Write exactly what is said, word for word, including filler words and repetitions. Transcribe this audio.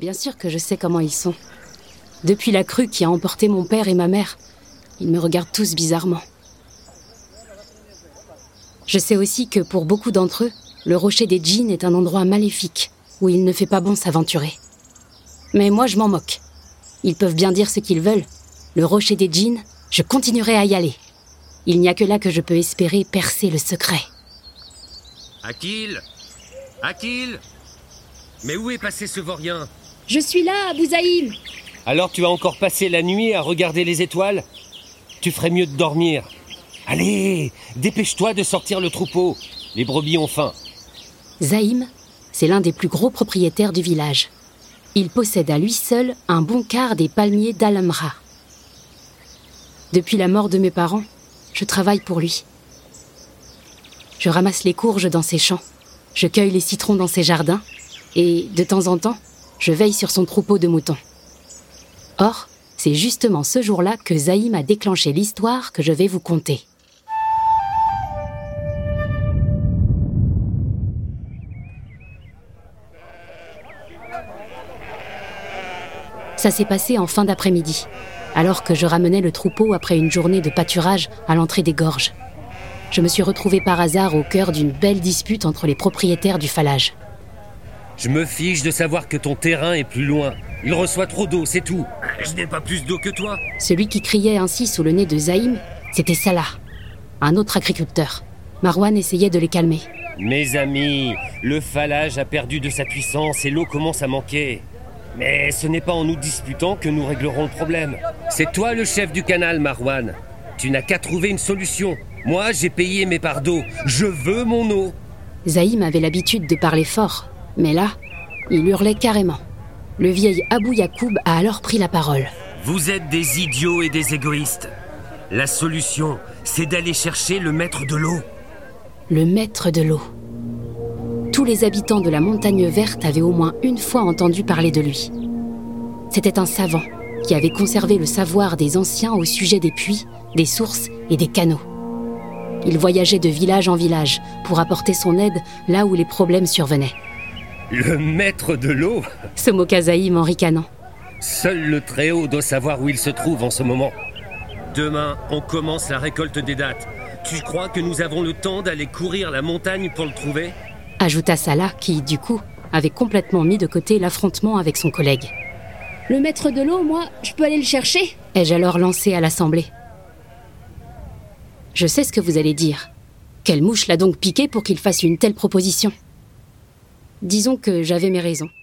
Bien sûr que je sais comment ils sont. Depuis la crue qui a emporté mon père et ma mère, ils me regardent tous bizarrement. Je sais aussi que pour beaucoup d'entre eux, le rocher des djinns est un endroit maléfique où il ne fait pas bon s'aventurer. Mais moi, je m'en moque. Ils peuvent bien dire ce qu'ils veulent. Le rocher des djinns, je continuerai à y aller. Il n'y a que là que je peux espérer percer le secret. Akil Akil Mais où est passé ce vaurien? Je suis là, Abou Zaïm. Alors tu as encore passé la nuit à regarder les étoiles? Tu ferais mieux de dormir. Allez, dépêche-toi de sortir le troupeau. Les brebis ont faim. Zaïm, c'est l'un des plus gros propriétaires du village. Il possède à lui seul un bon quart des palmiers d'Al-Amra. Depuis la mort de mes parents, je travaille pour lui. Je ramasse les courges dans ses champs, je cueille les citrons dans ses jardins et, de temps en temps, je veille sur son troupeau de moutons. Or, c'est justement ce jour-là que Zaïm a déclenché l'histoire que je vais vous conter. Ça s'est passé en fin d'après-midi, alors que je ramenais le troupeau après une journée de pâturage à l'entrée des gorges. Je me suis retrouvée par hasard au cœur d'une belle dispute entre les propriétaires du falage. Je me fiche de savoir que ton terrain est plus loin. Il reçoit trop d'eau, c'est tout. Je n'ai pas plus d'eau que toi. Celui qui criait ainsi sous le nez de Zaïm, c'était Salah, un autre agriculteur. Marwan essayait de les calmer. Mes amis, le falage a perdu de sa puissance et l'eau commence à manquer. Mais ce n'est pas en nous disputant que nous réglerons le problème. C'est toi le chef du canal, Marwan. Tu n'as qu'à trouver une solution. Moi, j'ai payé mes parts d'eau. Je veux mon eau. Zaïm avait l'habitude de parler fort, mais là, il hurlait carrément. Le vieil Abou Yacoub a alors pris la parole. Vous êtes des idiots et des égoïstes. La solution, c'est d'aller chercher le maître de l'eau. Le maître de l'eau. Tous les habitants de la Montagne Verte avaient au moins une fois entendu parler de lui. C'était un savant qui avait conservé le savoir des anciens au sujet des puits, des sources et des canaux. Il voyageait de village en village pour apporter son aide là où les problèmes survenaient. Le maître de l'eau ? Se moqua Zaïm en ricanant. Seul le Très-Haut doit savoir où il se trouve en ce moment. Demain, on commence la récolte des dattes. Tu crois que nous avons le temps d'aller courir la montagne pour le trouver ? Ajouta Salah qui, du coup, avait complètement mis de côté l'affrontement avec son collègue. Le maître de l'eau, moi, je peux aller le chercher ? Ai-je alors lancé à l'assemblée. Je sais ce que vous allez dire. Quelle mouche l'a donc piqué pour qu'il fasse une telle proposition ? Disons que j'avais mes raisons.